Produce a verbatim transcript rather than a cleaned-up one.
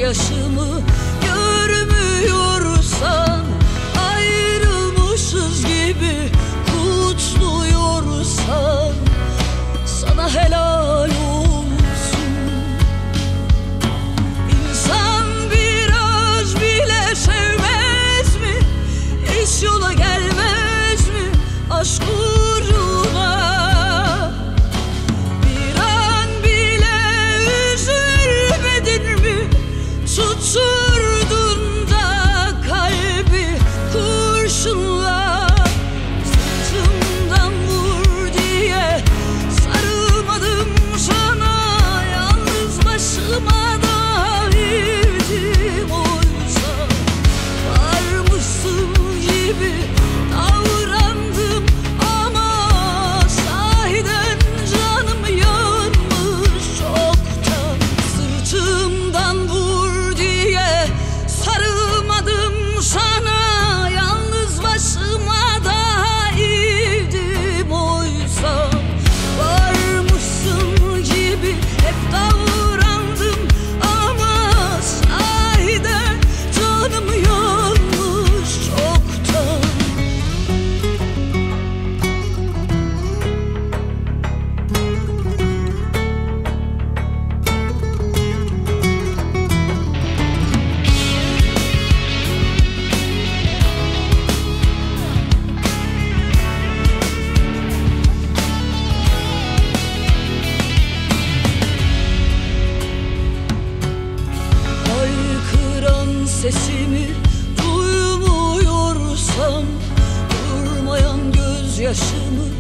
gözyaşımı görmüyorsan, ayrılmışız gibi kutluyorsan, sana helal olsun. İnsan biraz bile sevmez mi? Hiç yola gelmez mi aşk uğruna? Bir an bile üzülmedin mi? Tuturdun da kalbi kurşunla. Sırtımdan vur diye sarılmadım sana, yalnız başıma da verdim oysa. Varmışsın gibi davrandım ama sahiden canım yanmış çoktan. Sırtımdan vur diye sarılmadım sana, yalnız başıma da eğildim oysa. Varmışsın gibi hep davrandım ama sahiden canım yanmış çoktan. Haykıran sesimi duymuyorsan, durmayan gözyaşımı